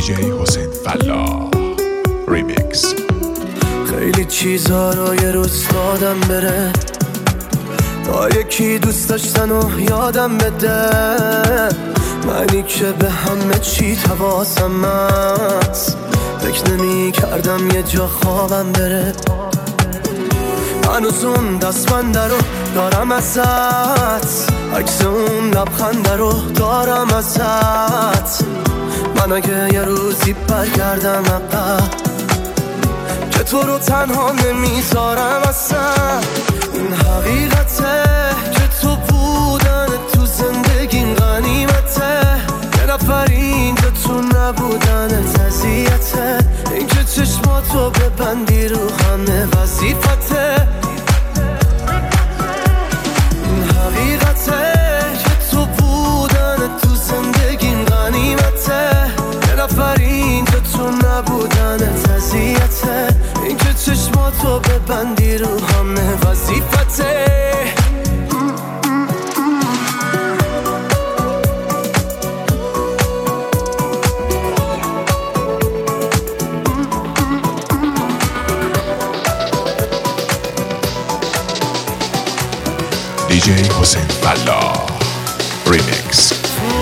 دیجی حسین فلاح ریمیکس. خیلی چیزها رو یه روز دادم بره تا یکی دوست داشتن و یادم بده، منی که به همه چی حواسم هست، فکر نمی کردم یه جا خوابم بره. هنوز اون دستبنده رو دارم ازت، عکس اون لبخنده رو دارم ازت. من اگه یه روزی برگردم عقب که تو رو تنها نمیذارم اصلا. این حقیقته که تو بودن تو زندگیم غنیمته، یه نفر اینجا تو نبودن اذیته. این که چشماتو ببندی رو همه وظیفته. این حقیقته که تو بودن تو زندگیم غنیمته، یه نفر اینجا تو نبودن اذیته. این که چشماتو ببندی رو همه وظیفته. دیجی حسین فلاح ریمیکس.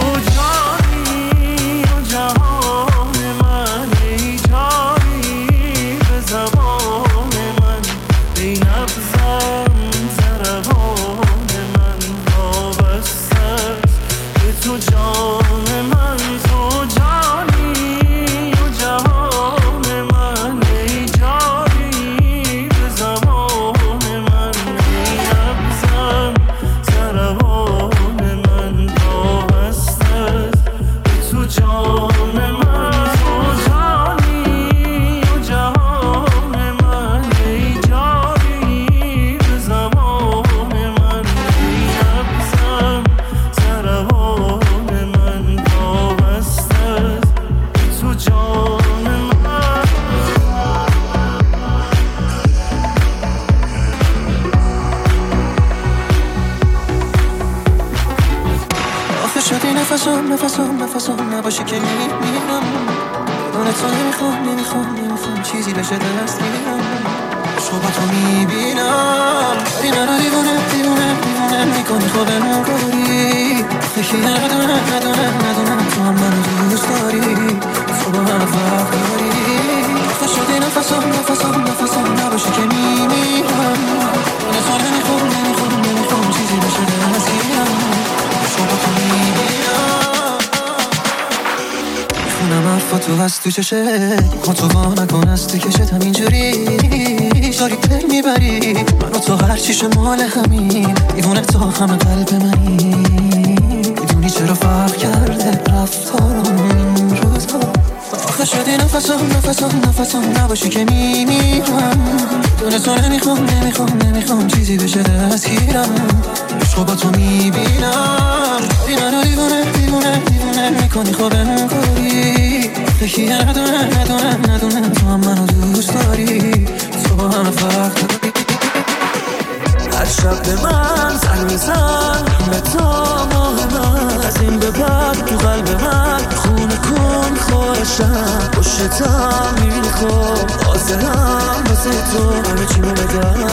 نفسم نباشه که میمیرم. بدون تو نمیخوام چیزی بشه دست میگیرم. عشق با تو میبینم ولی منو دیوونه میکنی خودمون کاری. یکی ندونم تو هم منو دوست داری، تو با من فرق داری. آخه شدی نفسم نباشه که میمیرم. بدون تو نمیخوام چیزی بشه دست میگیرم. عشق با تو میبینم میخونم حرفاتو از تو چشت، خودتو وا نکن از تو کشت. همینجوری داری پی میبری منو تو هر چیش مال همین. دیوونه تو همه قلب منی، میدونی چرا فرق کرده رفتارم این روزا. آخه شدی نفسم نباشی که میمیرم. دونه تو نمیخوام چیزی بشه دستگیرم. عشق با تو میبینم ولی منو دیوونه میکنی خودمون کاری. یکی ندونم تو هم منو دوست داری، تو با همه فرق داری. هر شب به من زنگ میزن همه تا ماه من، از این به بعد تو قلب من خونه کن خواهشم. پشتم میبینی خوب حاضرم واسه تو همه چی رو بدم.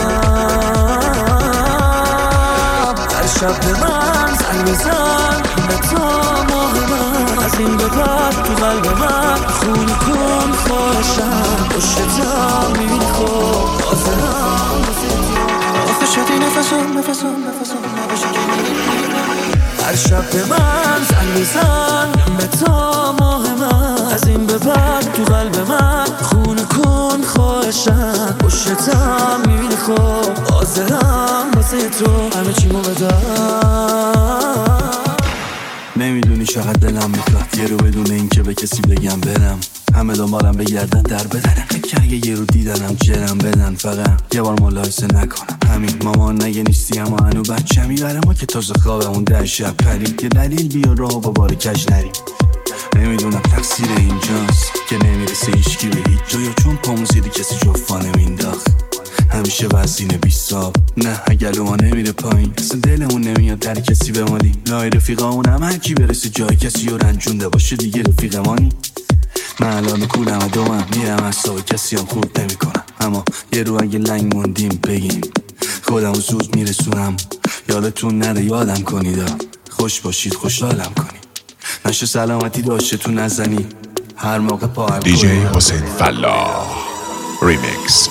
هر شب به من زنگ میزن همه تا ماه من، از این به بعد تو قلب من خونه کن خواهشم. پشتم میبینی خوب حاضرم واسه تو. آخه شدی نفسم نباشه که میمیرم. هر شب به من زنگ میزن همه تا ماه من، از این به بعد تو قلب من خونه کن خواهشم. پشتم میبینی خوب حاضرم واسه تو همه چی رو بدم. نمیدونی چقدر دلم میخواد یه رو بدون این که به کسی بگم برم. همه دنبالم بگردن در بدنم، که اگه یه رو دیدنم جرم بدن. فقط یه بار ملاحظه نکنم همین. مامان نگه نیستی اما هنو بچه میبره ما که تازه خوابمون 10 شب پرید. یه دلیل بیا راه با بار کج نریم. نمیدونم تقصیر اینجاست که نمیرسه هیچکی به هیچ جا، یا چون پامون زیر کسی جفا نمینداخت. همیشه وزین بیستاب نه اگه ما نمیره پایین، اصلا دلمون نمیاد در کسی بمالیم. لای رفیقامون هم هر کی برسه جای کسی رو رنجونده باشه دیگه رفیقمانی. من الان کولم و دومم میرم از صبح کسی هم خورد نمی کنم، اما یه رو اگه لنگ موندیم بگیم خودم و زود میرسونم. یادتون نره یادم کنید، خوش باشید خوشحالم کنید، نشه سلامتی داشته تو نزنی هر موقع پا هم DJ حسین فلاح ریمیکس.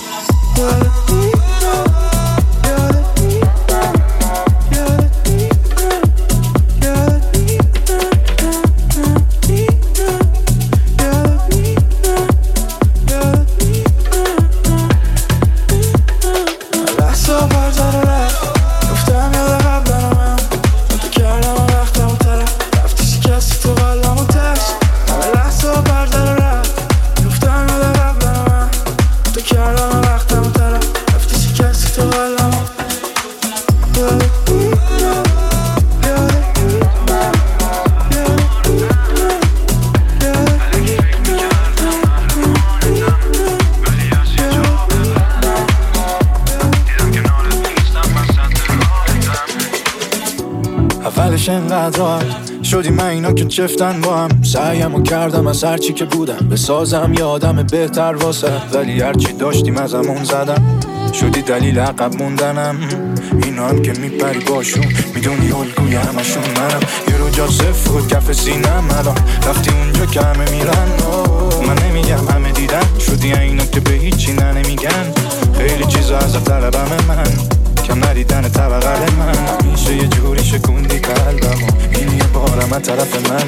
اولش انقدر شدی من اینا که چفتن با هم، سعیمو کردم از هرچی که بودم بسازم یادم بهتر واسه، ولی هرچی داشتیم از همون زدم، شدی دلیل عقب موندنم. اینا هم که میپری باشون میدونی الگوی همشون منم، یه رو جا صفر بود کف سینم، الان رفتی اونجا که همه میرن. من نمیگم همه دیدن، شدی اینا که به هیچی نمیگن، خیلی چیزا از طلبم من، کم ندیدن طبقه من، میشه یه جوری شکوندی قلبم و این یه بارم از طرف من.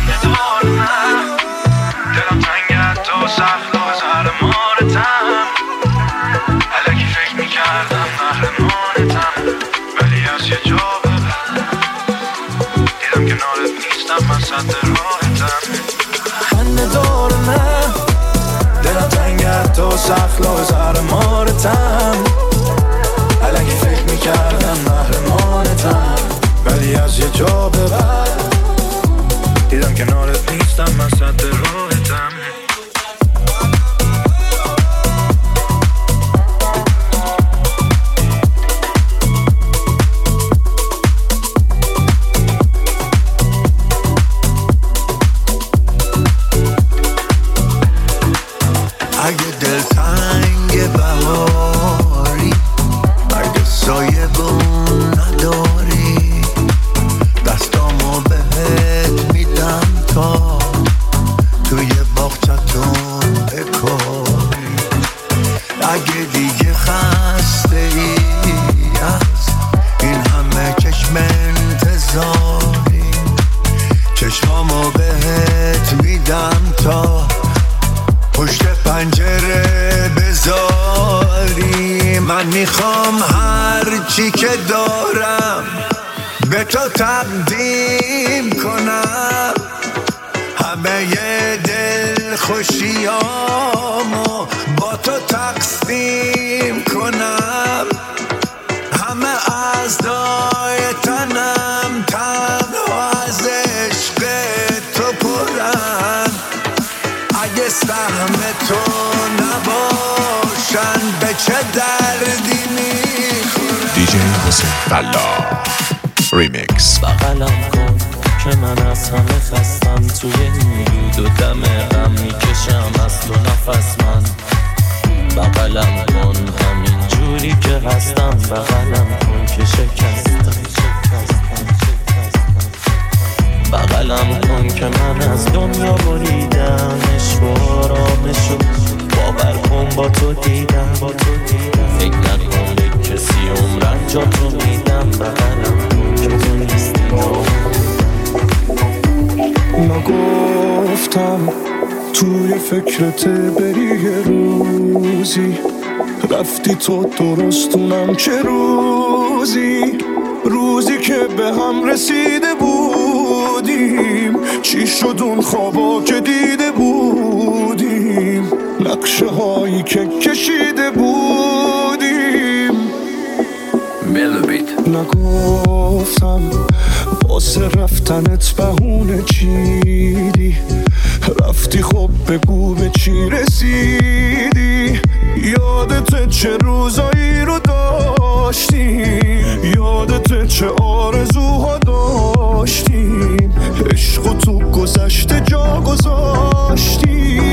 دلم تنگت تو سخت و زهر مارتم، الکی فکر میکردم محرمانتم، ولی از یه جا به بعد دیدم که نارت نیستم من صد راحتم. من دارم دلم تنگت تو سخت و زهر مارتم، الکی فکر میکردم محرمانتم، ولی از یه جا به بعد دیدم کنارت نیستم من صد راحتم. اگه دلتنگ بهاری، اگه سایه بون نداری، دستامو بهت میدم تا توی باغچتون بکاری. اگه دیگه خسته ای از این همه چشم انتظاری، چشمامو بهت میدم تا پشت پنجره بذاری. من میخوام هر چی که دارم به تو تقدیم کنم، همه دل خوشیامو با تو تقسیم کنم، همه اعضای تنم تنها از عشق تو پرن. اگه سهم تو نباشن به چه دردی میخورن. DJ حسین فلاح ریمیکس. بغلم کن که من از همه خستم، توی این دود و دم غم میکشم از تو نفس من. بغلم کن همین جوری که هستم، بغلم کن که شکستم. بغلم کن که من از دنیا بریدم، عشق و آرامشو باور کن با تو دیدم. فکر نکن به کسی عمرن جا تو میدم، بغلم کن که تو نیستی. نگفتم توی فکرت بری یه روزی، رفتی تو درستونم چه روزی که به هم رسیده بودیم، چی شد اون خوابا که دیده بودیم، نقشه هایی که کشیده بودیم. نگفتم واسه رفتنت بهونه چیدی، رفتی خب بگو به چی رسیدی. یادت چه روزایی رو داشتیم، یادت چه آرزوها داشتیم، عشق تو گذشته جا گذاشتیم.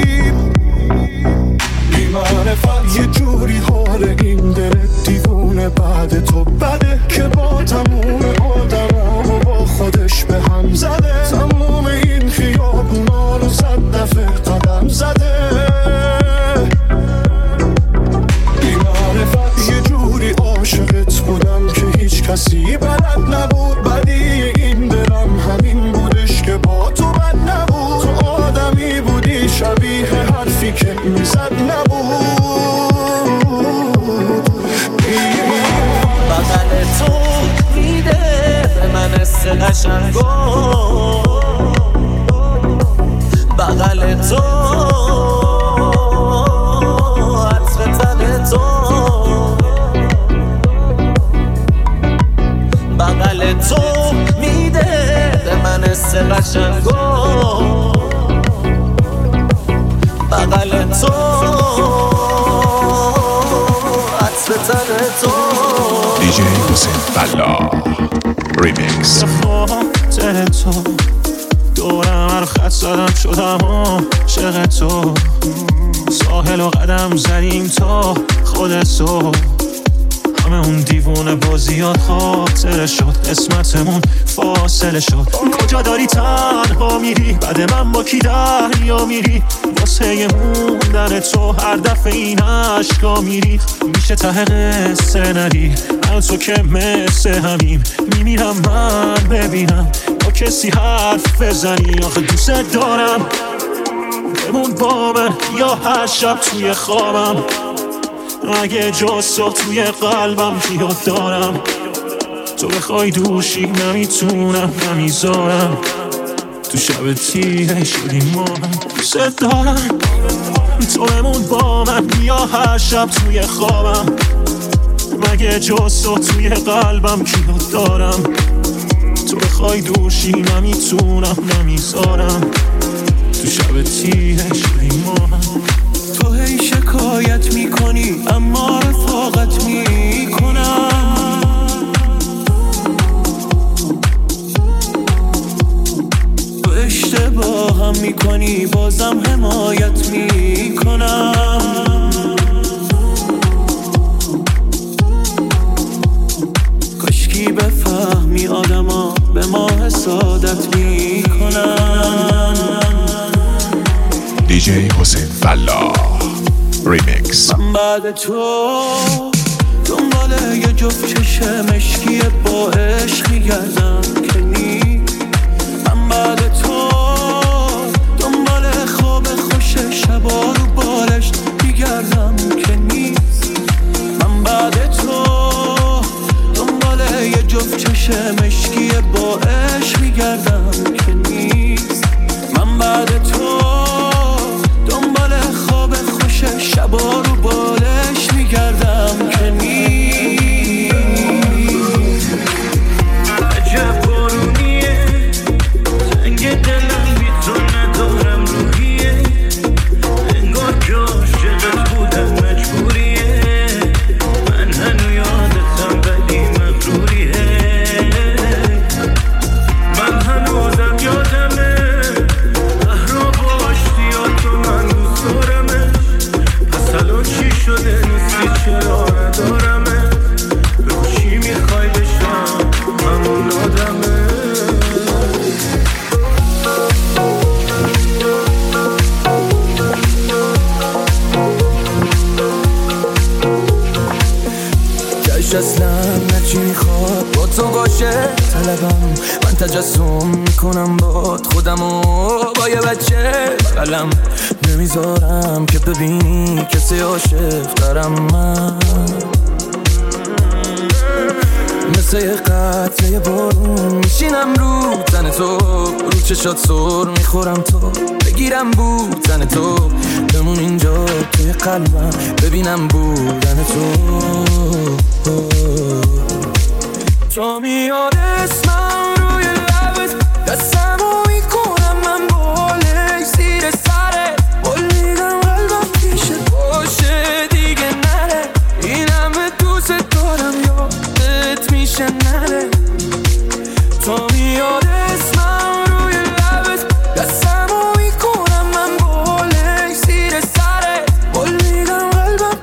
معرفت یه جوری حال این دل دیوونه بعد تو بده که با تموم آدمامو با خودش به هم زده تموم این خیابونا رو 100 دفعه قدم زده بی معرفت یه جوری عاشقت بودم که هیچ کسی بلد نبود بدی این دلم همین بودش که با تو بد نبود تو آدمی بودی شبیه حرفی که میزد نبود بغل تو میده به من حس قشنگو بغل تو عطر تن تو بغل تو میده به من حس قشنگو بغل تو عطر تن تو دیجی حسین فلاح ریمیکس. خاطر تو دورم رو خط زدم شدم عاشق تو ساحل و قدم زدیم تا خودت تو همه اون دیوونه بازیات خاطر شد قسمتمون فاصله شد کجا داری تنها میری بعد من با کی دریا میری واسه موندن تو هر دفعه این عشقا میری میشه ته قصه ندی من تو که مثل همین میمیرم من ببینم با کسی حرف بزنی آخه دوست دارم بمون با من یا هر شب توی خوابم اگه جز تو توی قلبم بیاد دارم تو بخوای دوشی نمیتونم نمیذارم تو شب تیره شدیم ما دوست دارم تو بمون با من یا هر شب توی خوابم مگه جز تو توی قلبم بیاد دارم تو بخوای دوشی نمیتونم نمیذارم تو شب تیره شدیم ما تو هی شکایت میکنی اما رفاقت میکنم تو اشتباه هم میکنی بازم حمایت میکنم کاشکی بفهمی آدما به ما حسادت میکنن دیجی حسین فلاح ریمیکس. من بعد تو دنبال یه جفت چشم مشکی با عشق میگردم که نیست من بعد تو دنبال خواب خوش شبا رو بالش میگردم که نیست من بعد تو دنبال یه جفت چشم مشکی با عشق میگردم که نیست من بعد تو دنبال خواب خوش شبا رو بالش میگردم که نیست عجب بارونیه زنگ دلم بی تو ندارم روحیه انگار که عاشقت بودم مجبوریه من هنو یادتم ولی مغروریه من هنوزم یادمه شده نیستی چرا ندارمه بگو چی میخوای بشم همون آدمه جاش اصلا نچی میخواد با تو باشه طلبم من تجسم میکنم باد خودمو با یه بچه بغلم نمیذارم که ببینی کسی عاشق دارم من مثل یه قطره یه بارون میشینم رو تن تو رو چشات سر میخورم تو بگیرم بودن تو بمون اینجا توی قلبم ببینم بودن تو میاد اسمم روی لبت دستمو میکنم من بالش زیر سره بلیدم قلبم پیشت باشه دیگه نره این همه دوست دارم یادت میشه نره تو میاد اسمم روی لبت دستمو میکنم من بالش زیر سره بلیدم قلبم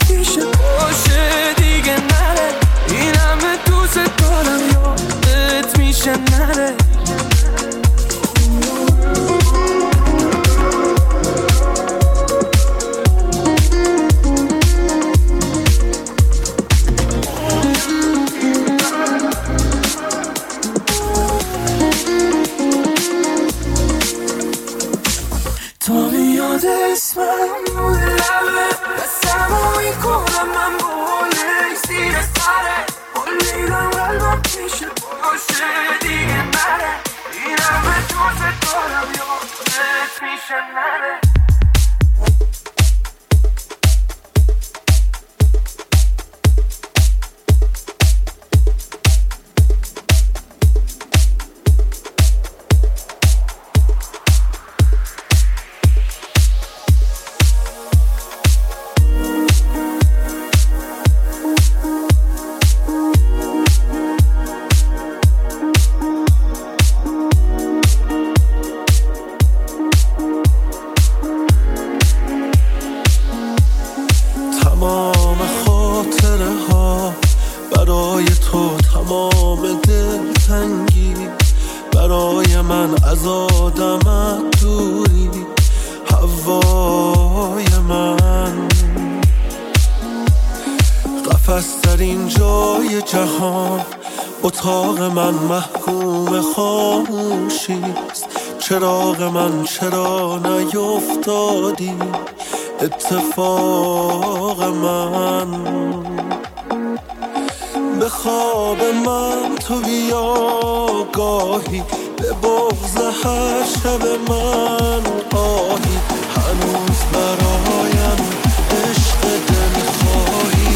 چراغ من چرا نیفتادی اتفاق من به خواب من تو بیا گاهی به بغض هر شب من آهی هنوز برایم عشق دل خواهی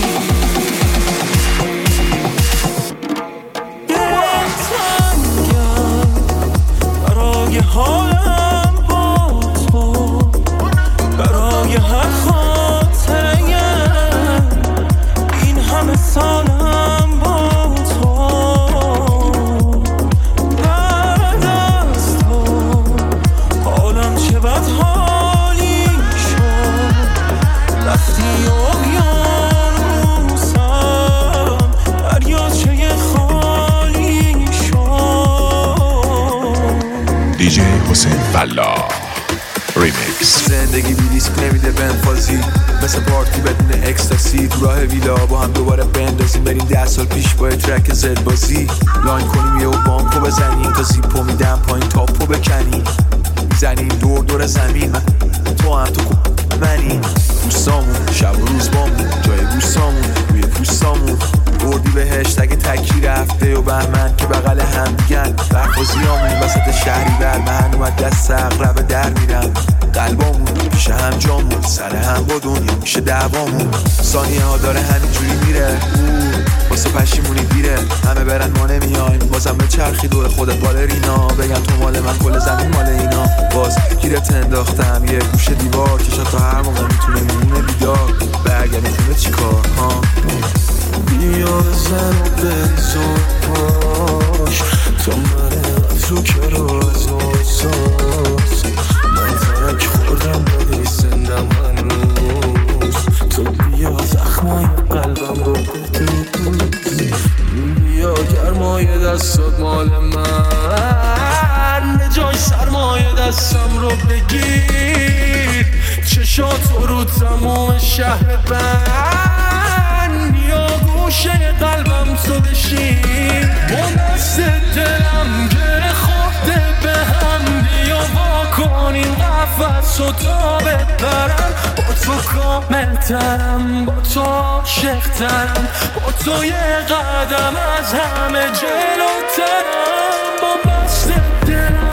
دلتنگم برای حالم با تو برای هر خاطره این همه سالم با تو بعد از تو حالم چه بد حالی شد وقتی اقیانوسم دریاچه خالی شد. دیجی حسین فلاح ریمیکس. زندگی بی ریسک نمیده بنفازی مثل پارتی بدون اکستاسی تو راه ویلا با هم دوباره بندازیم بریم 10 سال پیش با ترک زد بازی لاین کنیم یه و بانکو بزنیم تا زیپو میدم پایین تاپو بکنیم میزنیم دور دور زمین تو هم تو منی دوستامون شب و روز بامون جای بوستامون روی پوستامون بردی بهشت اگه تکی رفته و بهمن که بغل هم دیگن برخوزیامون وسط شهری بر من اومد دست اقرب در میرم قلبامون پیش هم جامون سر هم با دنیا میشه دعوامون ثانیه ها داره همینجوری میره واسه پشیمونی دیره همه برن ما نمیایم بازم به چرخی دور خودت بالرینا بگن تو مال من کل زمین مال اینا باز گیرت انداختم یه گوشه دیوار که شاید تا هر موقع میتونه میمونه بیدار برگردی خونه چی کار ها بیا بزن و بریزون پاش تا من از رو کرو از آساس من ترک خوردم ولی زندم هنوز تو بیا زخمای قلبم رو بدوز بیا گرمای دستات مال من جای سرمایه دستم رو بگیر چشاتو رو تموم شهر بند بیا گوشه قلبم تو بشین با دست دلم گره خورده به هم بیا با کنیم قفص و تا ببرم با تو کامل ترم با تو عاشق ترم با تو یه قدم از همه جلوترم با دست دلم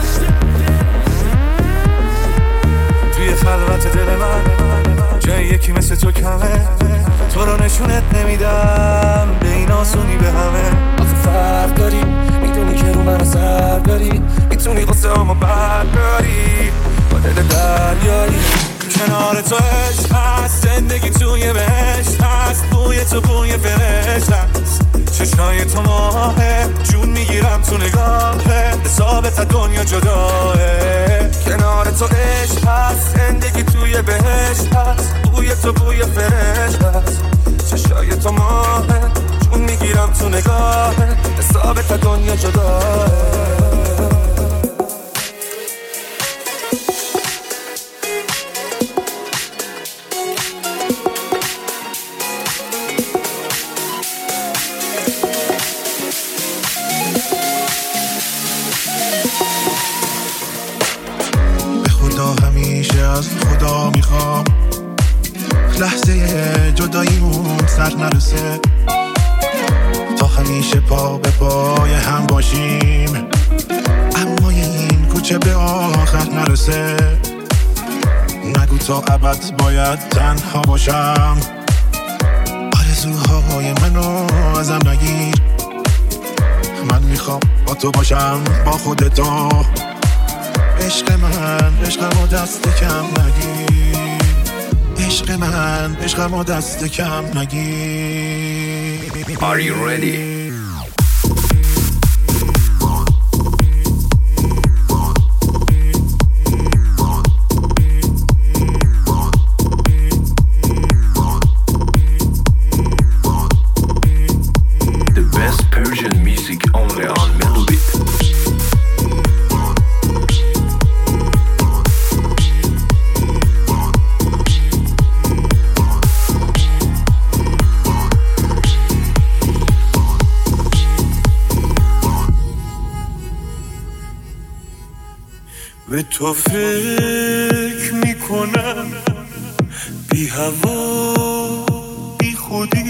توی خلوت دل من جای یکی مثل تو کمه تو رو نشونت نمیدم به این آسونی به همه آخه فرق داری میدونی که رو من اثر داری میتونی قصه همو برداری با دل دریایی کنار تو عشق هست زندگی توی بهشت هست بوی تو بوی فرشت هست چشای تو ماهه جون میگیرم تو نگاهه حسابت دنیا جداه کنار تو عشق هست زندگی توی بهشت هست بوی تو بوی فرشت هست چشای تو ماهه جون میگیرم تو نگاهه حسابت دنیا جداه از خدا میخوام لحظه جداییمون سر نرسه تا همیشه پا به پای هم باشیم اما این کوچه به آخر نرسه نگو تا ابد باید تنها باشم. آرزوهای منو ازم نگیر، من میخوام با تو باشم با خودتو. عشق من عشقمو دست کم نگیر، عشق من عشقمو دست کم نگیر. Are you ready? به تو فکر میکنم بی هوا بی خودی،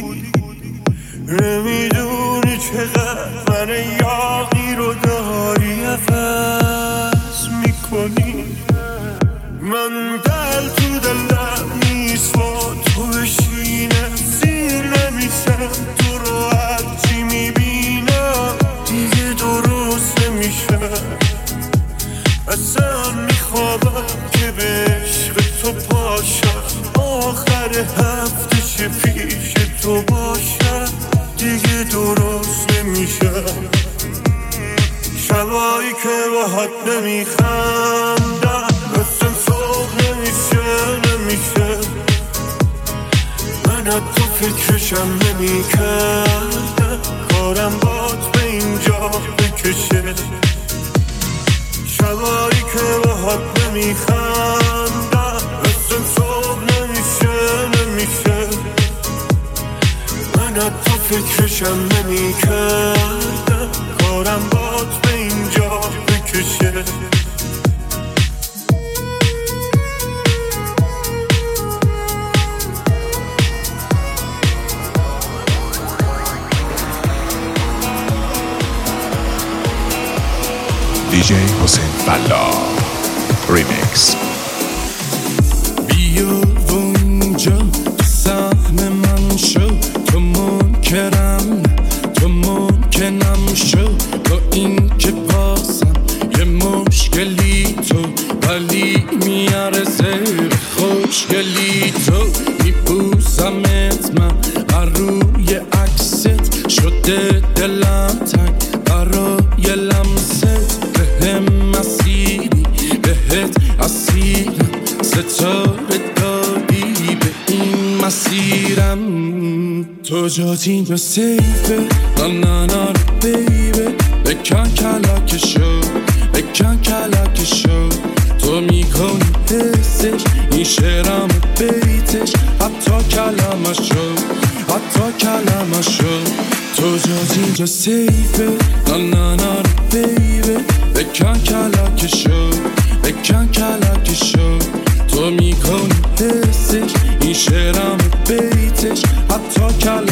نمیدونی چقدر من یاغی رو داری عوض میکنی. من دل تو دلم نیست با تو بشینم، سیر نمیشم تو رو هرچی میبینم دیگه درست نمیشم. اصلا میخوابم که به عشق تو پاشم، آخر هفته چه پیش تو باشم دیگه درست نمیشم. شبایی که باهات نمیخندم اصلا صبح نمیشه، من از تو فکرشم نمیکردم، کارم بات به اینجا بکشه. شبایی که باهات نمیخندم اصلا صبح نمیشه، من از تو فکرشم نمیکردم، کارم بات به اینجا بکشه. DJ حسین فلاح ریمیکس. بیا و اینجا تو سهم من شو، تو منکرم شو، با این که بازم یه مشکلی تو ولی میارزه به خوشگلی تو. میبوسمت من هر روی عکست، شده دلم تنگ برای لمست. بهم مسیری بهت اسیرم، ستاره دادی به این مسیرم. تو جاتی به سیفه نانانا بیبه، بکن کلاکشو بکن کلاکشو. تو میکنی حسش این شعرم بیتش، حتی کلمشو. تو جاتی اینجا سیفه نانانا بیبه، بکن کلاکشو بکن کلاکشو. تو میکنی حسش این شعرم بیتش، حتی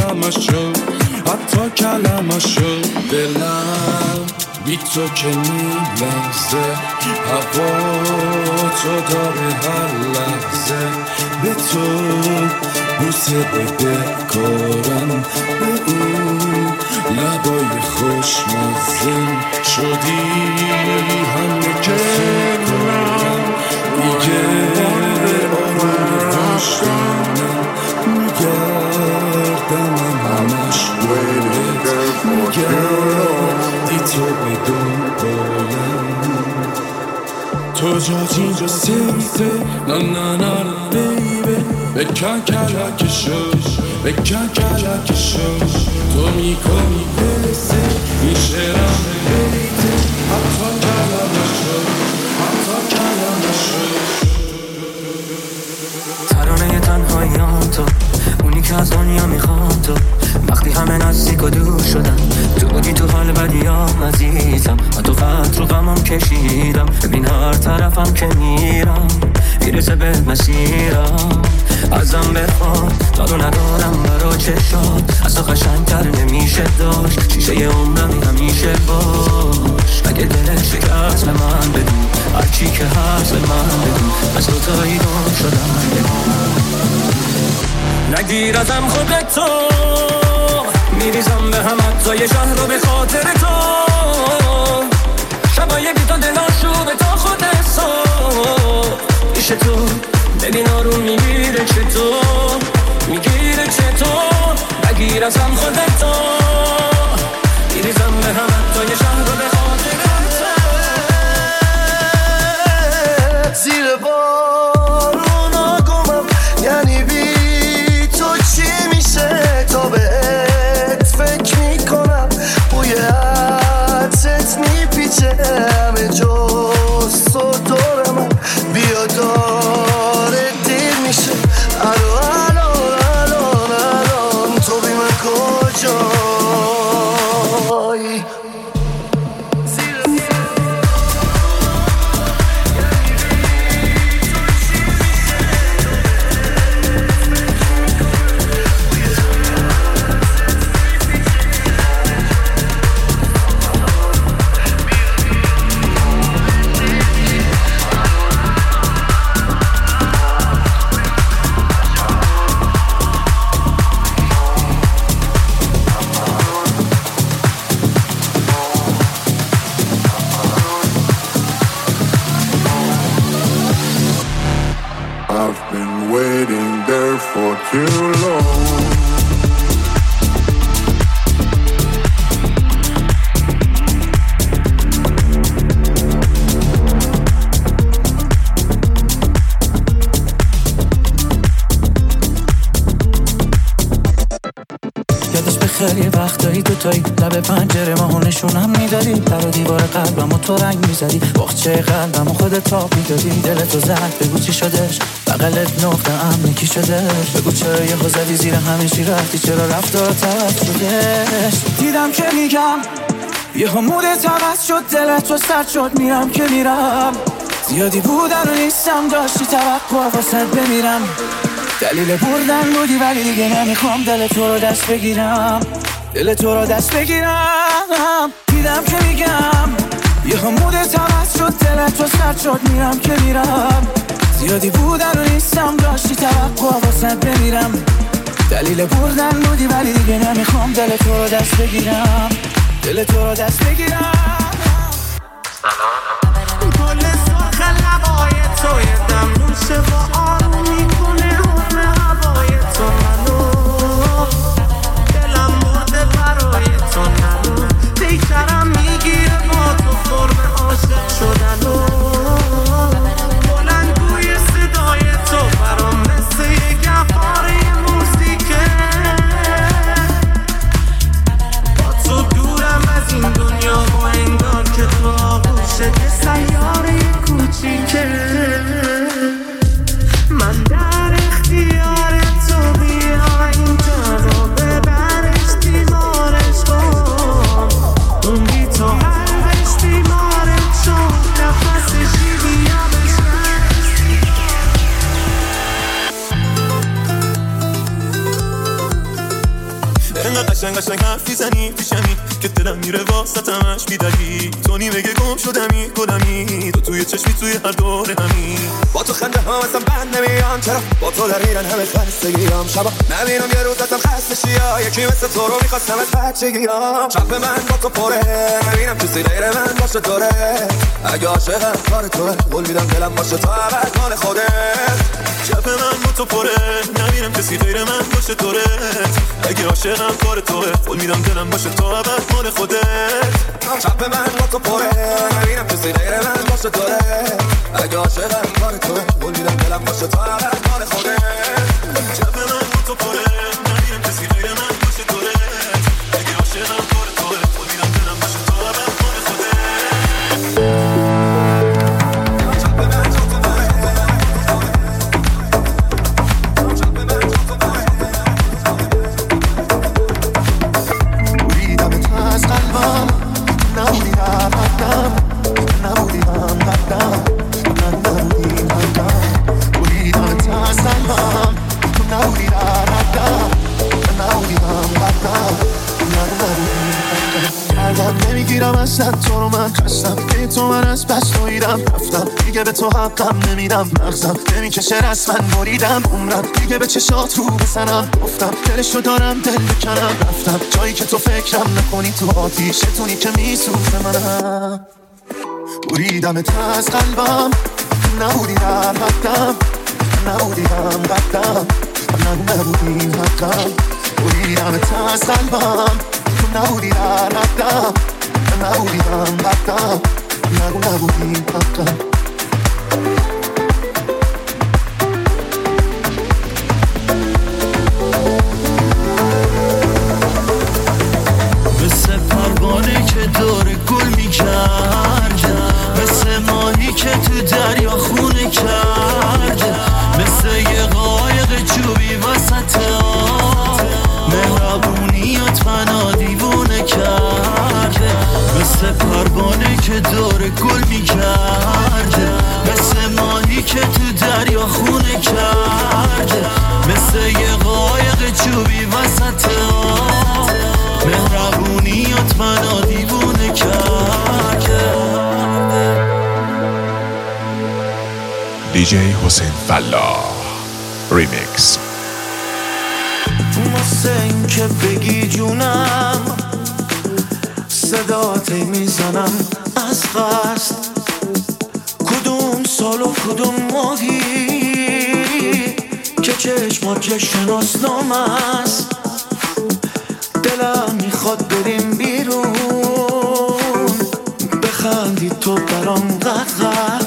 کلمشو. دلم بی تو که میلرزه، هوا تو داره هر لحظه. به تو بوسه بده کارم، به اون لبای خوشمزه شدی همه که کارم. دیگه آروم پشتم میگردم، همش بایدت میگردی تو به دنبالم. تو جات اینجا سیفه نانانا بیبه، بکن کلاکشو بکن کلاکشو. تو میکنی حسه این شعرم بیته، حتی کلمشو. ترانه تنهاییان تو، اونی که از دنیا میخوام تو. وقتی همه نزدیک و دور شدن، تو بودی تو حال بدیام عزیزم. من تو قدر و غمم کشیدم، ببین هر طرفم که میرم میرسه به مسیرم. ازم بخواد دارو ندارم برا چشات، از تو قشنگتر نمیشه داشت. شیشه عمرمی همیشه باش. اگه دلت شکست به من بگو، هرچی که هست به من بگو. از تو تاییدون شدم بگو. نگیر ازم خودتو، میریزم به هم حتی شهر رو به خاطر تو. شبای بیتا دلاشو به تا خود حساب میشه تو. ببین آروم میگیره چطور، میگیره چطور. نگیر ازم خودتو، میریزم به هم حتی شهر رو به خاطر تو. زیر بارونا گمم، یعنی بی تو چی میشه؟ تا بهت فکر میکنم، بوی عطرت میپیچه همه جز تو دور من. بیا داره دیر میشه، الان تو بی من کجایی؟ خیلی وقتایی دوتایی لب پنجره ماهو نشونم میدادی، در و دیوار قلبمو تو رنگ میزدی، باغچه قلبمو خودت تاب میدادی. دلتو زد بگو چی شدش، بغلت نقطه امن کی شدش. بگو چرا یهو زدی زیر همه چی رفتی، چرا رفتارت عوض شدش. دیدم که میگم یهو مودت عوض شد، دلت تو سرد شد. میرم که میرم، زیادی بودن و نیستم، داشتی توقع واسه بمیرم. دلیل بردن بودی ولی دیگه نمیخوام دل تو رو دست بگیرم، دل تو رو دست بگیرم. دیدم که میگم یه مودت عوض شد، دلت تو سرد شد. میرم که میرم، زیادی بودن و نیستم، داشتی توقع واسه بمیرم. دلیل بردن بودی ولی دیگه نمیخوام دل تو رو دست بگیرم، دل تو رو دست بگیرم. گل سرخ لبای تو یه دم روشه با آروم میکنه حکم هوای تو منو. دلم مرده برای تو نرو، پیکرم میگیره با تو فرم عاشق شدن و بلندگوی صدای تو برام مثل یه گهواره موسیقه. با تو دورم از این دنیا و انگار که تو آغوشه یه سیاره کوچیکه. من در اختیار تو، بیا اینجا رو ببرش دیوارش کن. اون بی تو قلبش بیمارت شد، نفسشی بیا بشنش. انقدر قشنگ حرفی زنی پیشمی که دلم میره واسطمش بیدلی. تو نیمه گم شدمی گلمی، تو توی چشمی توی هر دور همی. با تو خنده ها اصلا بند نمیام، چرا با تو دقیقن همه خستگیام. شبا نبینم یه روز ازم خسته شیا، یکی مثل تو رو میخواستم از بچگیام. شب من با تو پره، نبینم کسی غیر من باشه دوره. اگه عاشقم کار توه، قول میدم دلم باشه تا ابد مال خودت. شب من با تو پره، نبینم کسی غیر من باشه دوره. اگه عاشقم کار توه، قول میدم دلم باشه تا ابد مال خودت. شب من با تو پره، نبینم کسی غیر من باشه دوره. اگه عاشقم کار توه، قول میدم دلم باشه تا ابد مال خودت. شب من با تو پره، نبینم کسی غیر من باشه دوره. اگه عاشقم کار توه، قول میدم دلم باشه تا ابد مال خودت. نمیرم اصلا تو رو من خستم که تو من از بس دویدم رفتم دیگه به تو حقم نمیدم مغزم نمیکشه رسما بریدم عمرم دیگه به چشات رو بزنم گفتم دلشو دارم دل بکنم رفتم جایی که تو فکرم نکنی تو آتیشتونی که میسوزه منم بریدمت از قلبم نبودی در حقم نبودی هم قدم نبودی حقم بریدمت از قلبم نبودی در حقم نبودی هم قدم نبودی حقم مثل پروانه که دور گل میکرد مثل ماهی که تو دریا خونه کرد مثل یه قایق چوبی وسط آب مهربونیات منو دیوونه کرد مثل پروانه که دور گل میکرد مثل ماهی که تو دریا خونه کرد مثل یه قایق چوبی وسط آب مهربونیات منو دیوونه کرد. دیجی حسین فلاح ریمیکس. واسه این که بگی جونم صدات میزنم از قصد کدوم سال و کدوم ماهی که چشمات شناسنام است دلم میخواد بریم بیرون بخندی تو برام قدر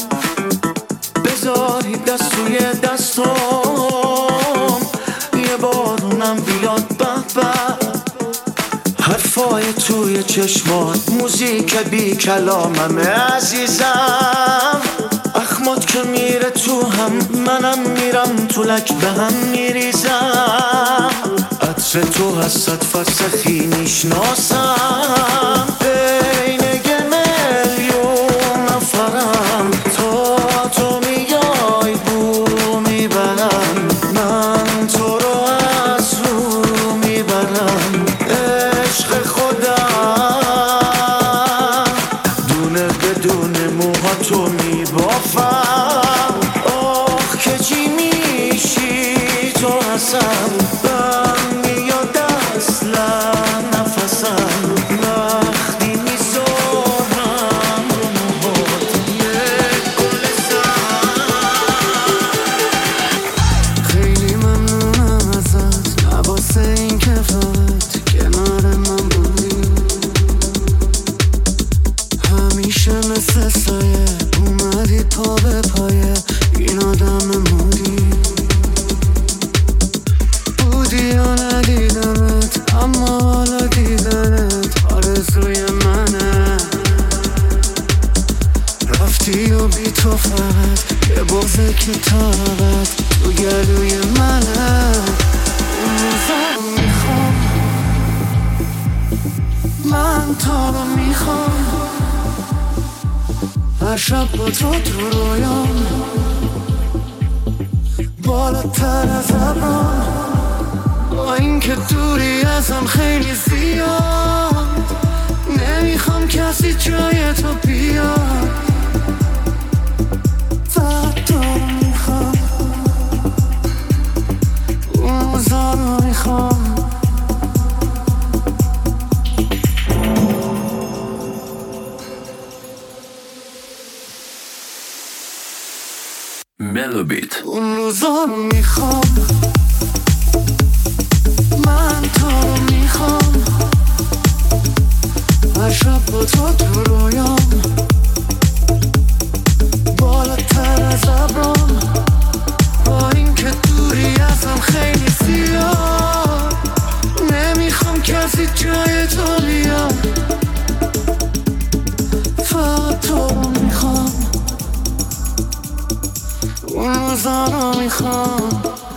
بذاری دست توی دستم یه بارونم بیاد بابا حرفای توی چشمات موزیک بی کلاممه عزیزم اخمات که میره تو هم منم میرم تو لک به هم میریزم عطر تو از صد فرسخی میشناسم بین یه میلیون نفرم تا تو میای بو میبرم من تو رو از رو میبرم عشق خودم دونه بدون موها تو میبافم آخ که چی میشی تو هستم شب با تو رویام بالاتر از ابرام با این که دوری ازم خیلی زیاد نمیخوام کسی جای تو بیاد فقط تو میخوام اون روزا رو میخوام ملوبیت اون روزا رو میخوام من تو رو میخوام هر شب با تو رویام بالاتر از ابرام با این که دوری ازم خیلی زیاد نمیخوام کسی جای تو بیاد فقط تو رو میخوام اون روزا رو میخوام